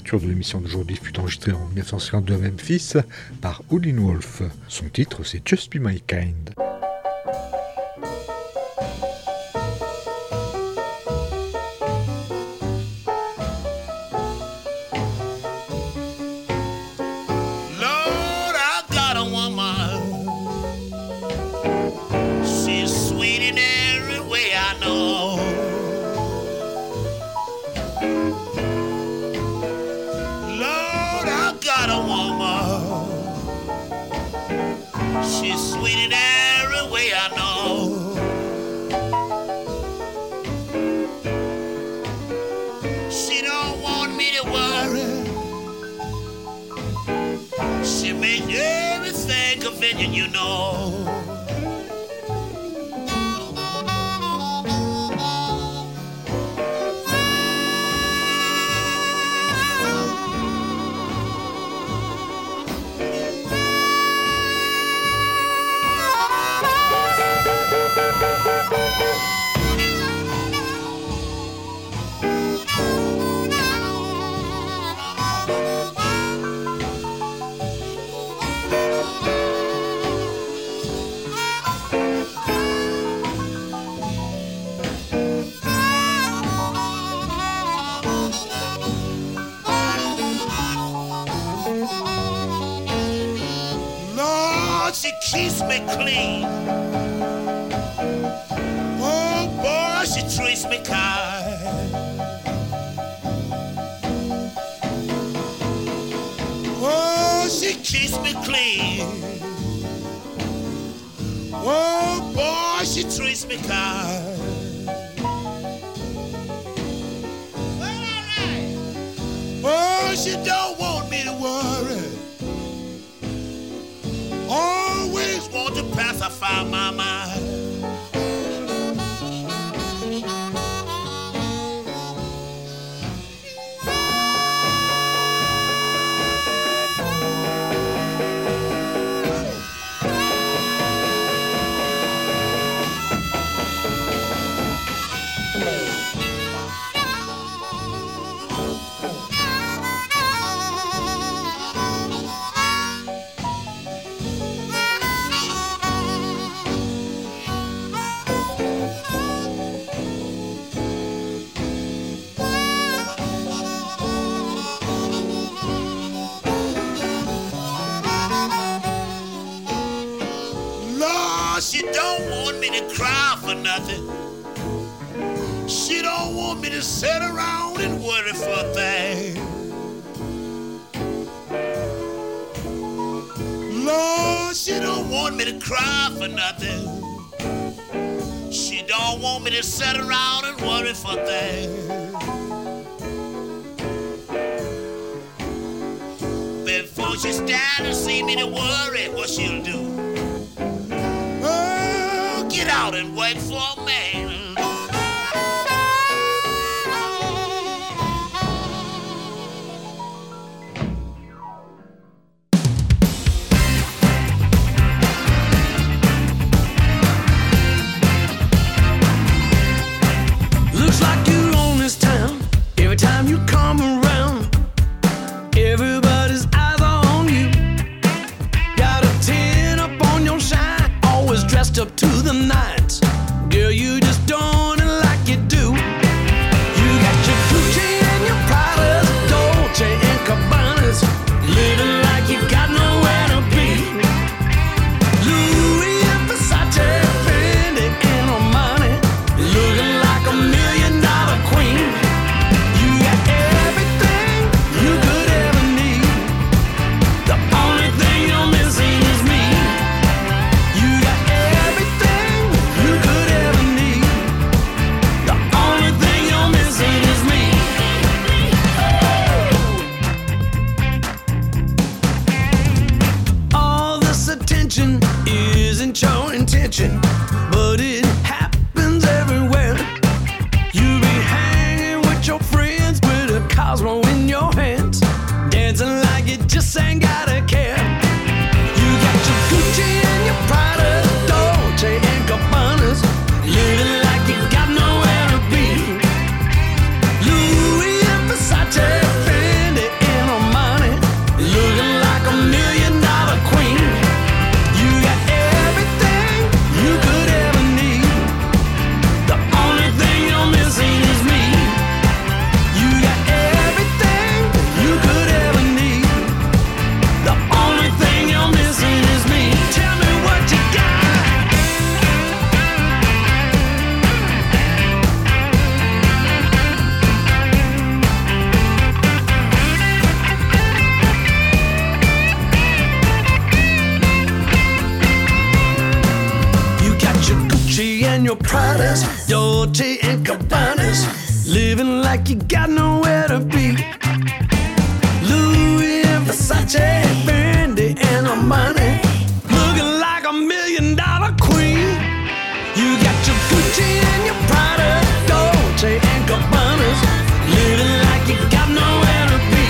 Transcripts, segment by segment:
l'ouverture de l'émission d'aujourd'hui fut enregistrée en 1952 à Memphis par Howlin' Wolf. Son titre, c'est Just Be My Kind. You know, she keeps me clean. Oh boy, she treats me kind. Oh, she keeps me clean. Oh boy, she treats me kind. Well, all right. Oh, she don't want me to worry. Always want to pacify my mind. She don't want me to cry for nothing. She don't want me to sit around and worry for a thing. Lord, she don't want me to cry for nothing. She don't want me to sit around and worry for a thing. Before she stand and see me to worry, what she'll do? Get out and work for a man. Looks like you own this town. Every time you come around, everybody's eyes are on you. Got a 10 up on your shine, always dressed up to the nines. Girl, you just don't like you do. You got your Gucci and your Prada, Dolce and Cabana's, living like you got nowhere to be. Louis and Versace, Fendi and Armani, looking like $1 million queen. You got everything you could ever need. The only thing you're missing is me. You got everything you could ever need. The only thing you're missing is me. All this attention isn't your intention, but it happens everywhere. You be hanging with your friends with a Cosmo in your hands, dancing like you just ain't gotta care. You got your Gucci and your Prada, Dolce and Gabbana's, living like you got nowhere to be. Louis and Versace, Fendi and your Pradas, Dolce and Cabbanas, living like you got nowhere to be. Louis and Versace, Fendi and Armani, looking like $1 million queen. You got your Gucci and your Prada, Dolce and Cabbanas, living like you got nowhere to be.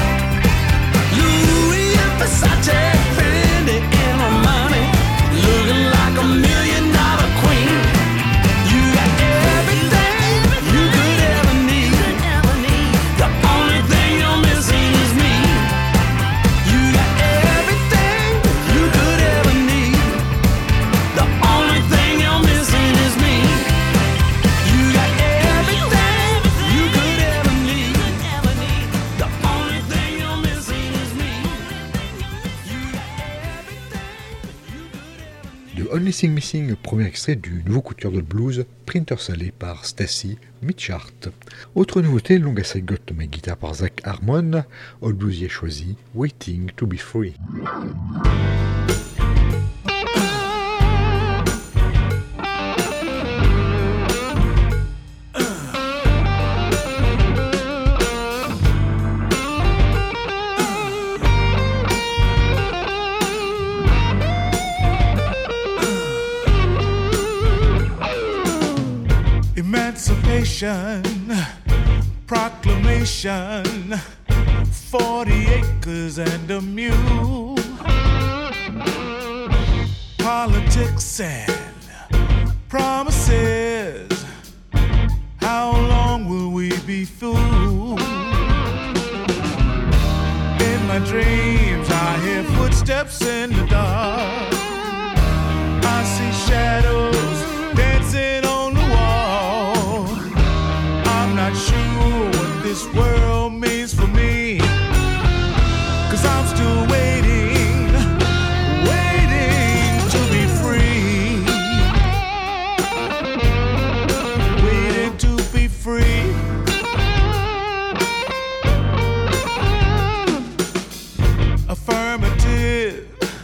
Louis and Versace, Fendi and Armani, looking like $1 million queen. You got everything you could ever need. The only thing you're missing is me. You got everything you could ever need. The only thing you're missing is me. You got everything you could ever need. The only thing you're missing is me. You got everything you could ever need. The Only Thing Missing, premier extrait du nouveau coup de cœur de blues, Printer Salé par Stacy Mitchart. Autre nouveauté, Long As I Got My Guitar par Zach Harmon, Old Bluesy a choisi Waiting to Be Free. Emancipation Proclamation, 40 acres and a mule. Politics and promises, how long will we be fooled? In my dreams I hear footsteps in the dark. I see shadows dancing on the wall. I'm not sure what this world means for me, 'cause I'm still waiting, waiting to be free. Waiting to be free. Affirmative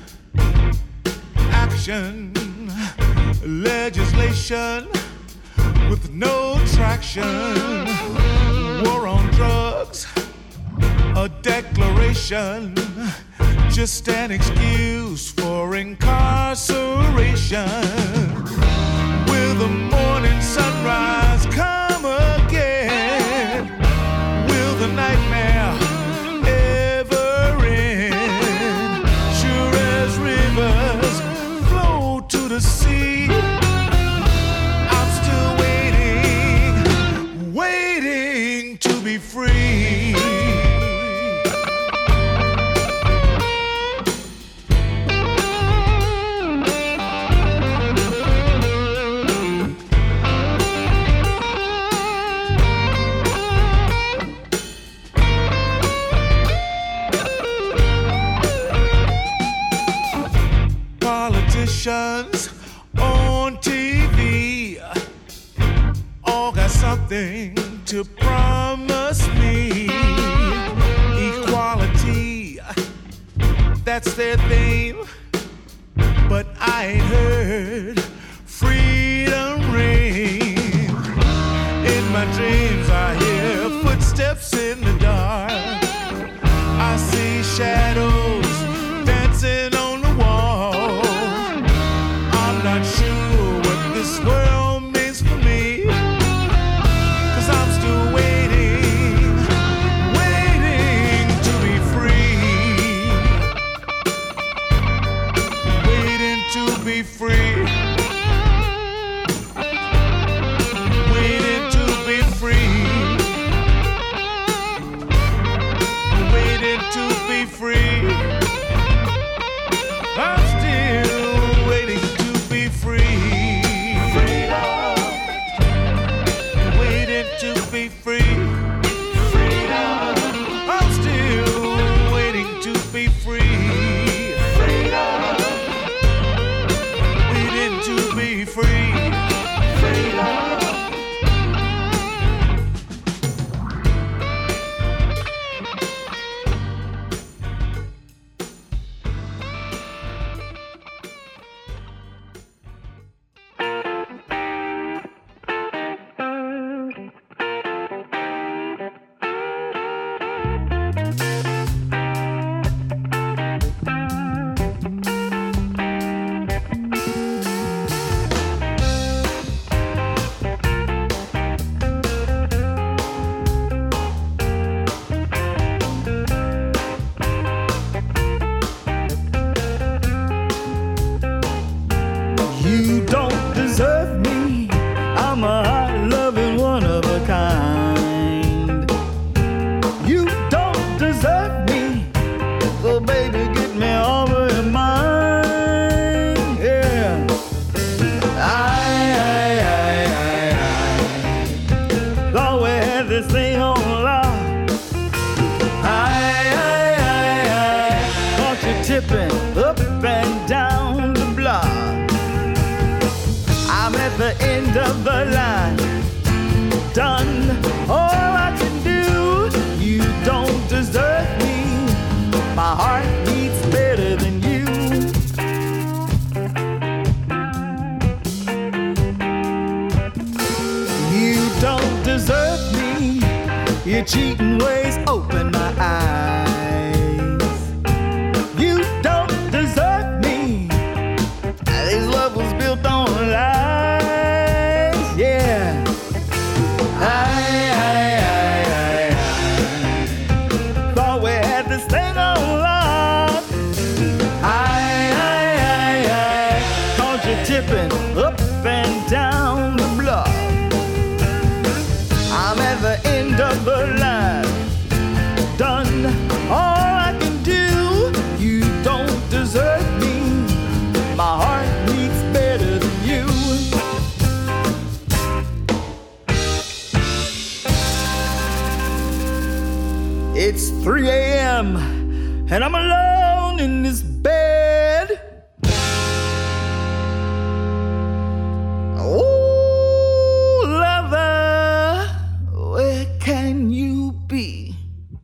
action, legislation with no traction, war on drugs, a declaration, just an excuse for incarceration. Will the morning sunrise come again? Will the nightmare ever end? Sure as rivers flow to the sea, I'm still waiting, waiting to be free. Politicians on TV all got something to promise me. Equality, that's their theme, but I ain't heard freedom ring. In my dreams I hear footsteps in the dark. I see shadows dancing on the wall. I'm not sure what this world means for me, 'cause I'm still waiting, waiting to be free. Waiting to be free. Waiting to be free. Waiting to be free. I'm still waiting to be free. Freedom. Waiting to be free. Freedom. I'm still waiting to be free. Freedom. Waiting to be free. Freedom. Your cheating ways open my eyes. You don't deserve me. This love was built on lies. Yeah. I thought we had this thing on lock. I caught you tipping up and down the block. I'm at the end of the line. Done all I can do. You don't deserve me. My heart beats better than you. It's 3 a.m. and I'm alone in this bed. Oh, lover, where can you be?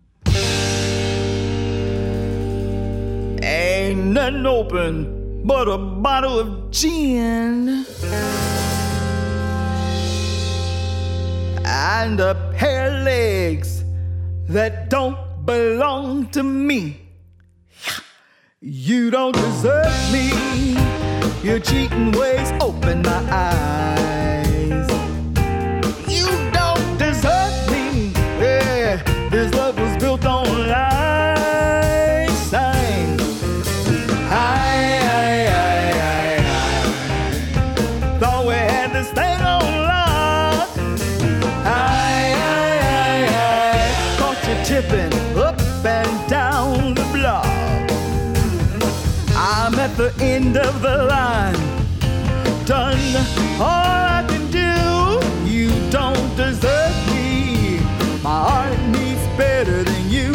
Ain't nothing open but a bottle of gin and a pair of legs that don't belong to me. You don't deserve me. Your cheating ways open my eyes. You don't deserve me. Yeah, this love was built on lies. Sing. I thought we had this thing on lock. Caught you tipping up and down the block. I'm at the end of the line. Done all I can do. You don't deserve me. My heart needs better than you.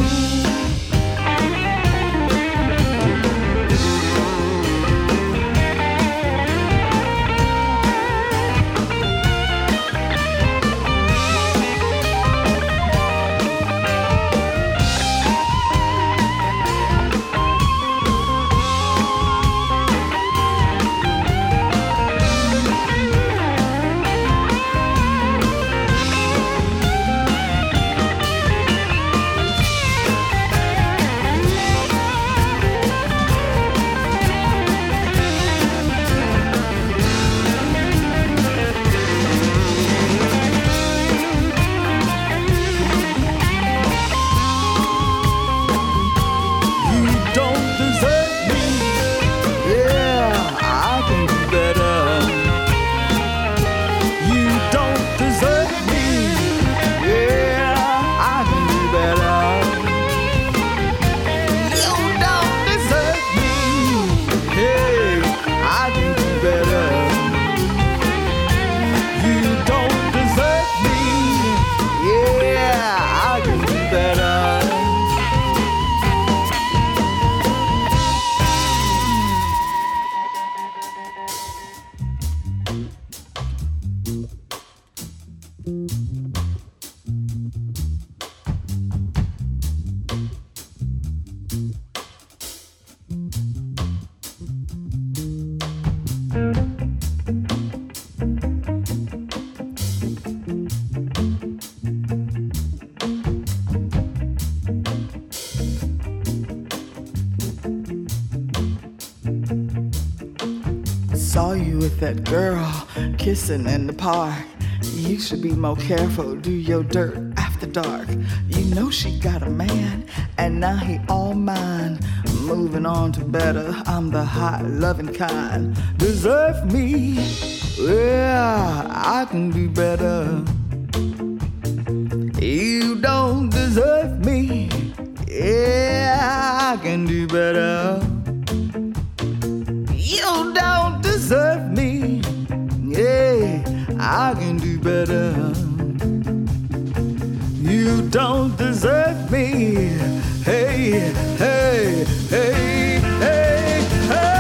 Saw you with that girl kissing in the park. You should be more careful, do your dirt after dark. You know she got a man, and now he all mine. Moving on to better, I'm the hot loving kind. Deserve me, yeah, I can do better. You don't deserve me, yeah, I can do better. You don't deserve me, yeah, I can do better. You don't deserve me, hey, hey, hey, hey, hey.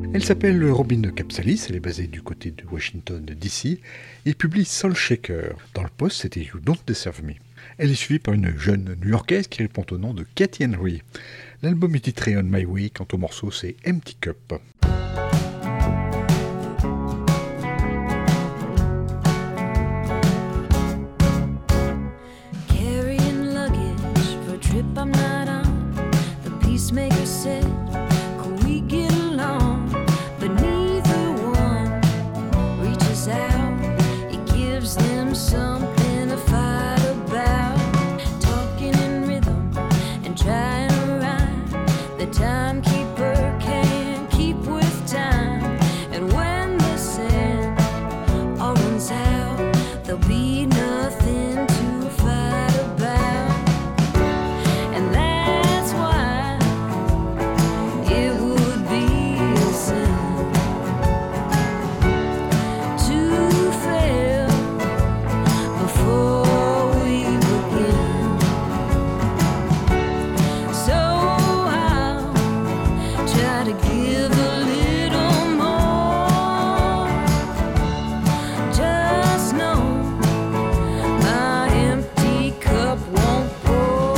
Elle s'appelle Robin Capsalis, elle est basée du côté de Washington DC et publie Soul Shaker. Dans le poste, c'était You Don't Deserve Me. Elle est suivie par une jeune New-Yorkaise qui répond au nom de Katy Henry. L'album est titré On My Way, quant au morceau c'est Empty Cup. Carrying luggage for a trip I'm not on. The peacemaker said, could we get along? But neither one reaches out. It gives them something to fight about. Talking in rhythm and trying to rhyme. The timekeeper can't keep with time. And when the sand all runs out, there'll be nothing to fight about. And that's why it would be a sin to fail before we begin. So I'll try to give a little more. Just know my empty cup won't pour.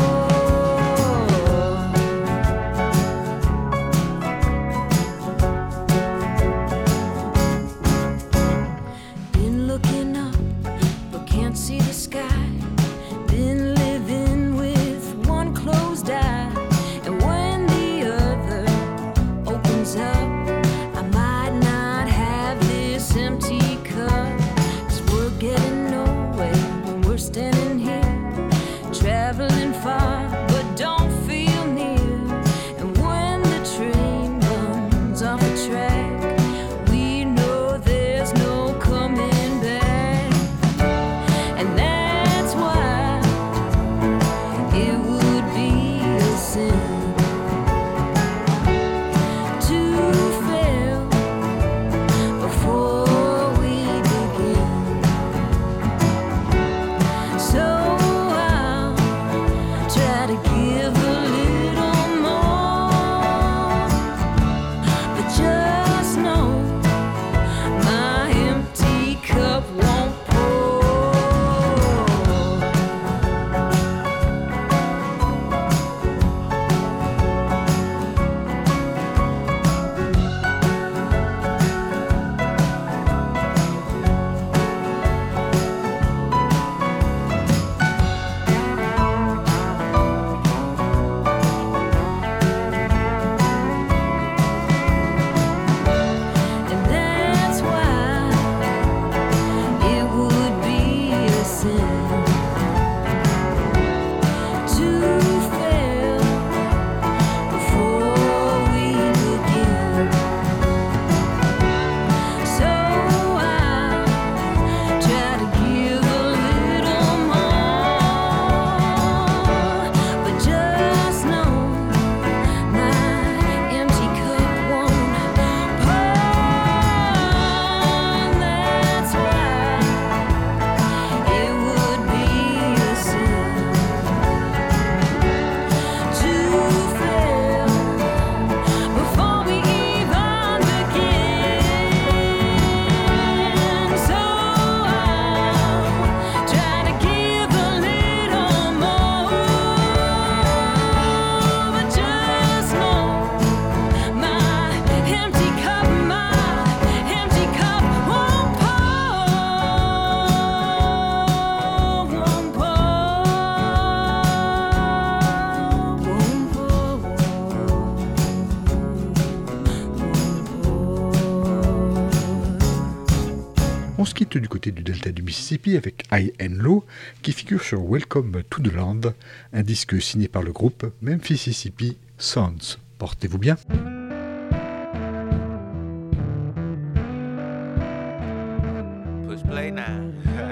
Been looking up, but can't see the sky. Been living with one closed eye. And when the other opens up, I might not have this empty cup. 'Cause we're getting nowhere when we're standing here, traveling far but don't feel near. And when the train runs off the track, we know there's no coming back. And that's why it would be a sin to fail before we begin. So I'll try to give a little more. But just know my empty cup won't pour. And that's why it would be a sin to fail before we begin. So I'll try to give a little more. But just know my empty cup won't pour. That's why it would be a sin to fail before we even begin. So I'll try to give a little more. But just know my empty cup won't On se quitte du côté du delta du Mississippi avec High and Low qui figure sur Welcome to the Land, un disque signé par le groupe Memphissippi Sounds. Portez-vous bien. Push play now.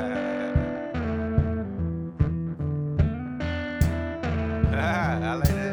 I like that.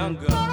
younger.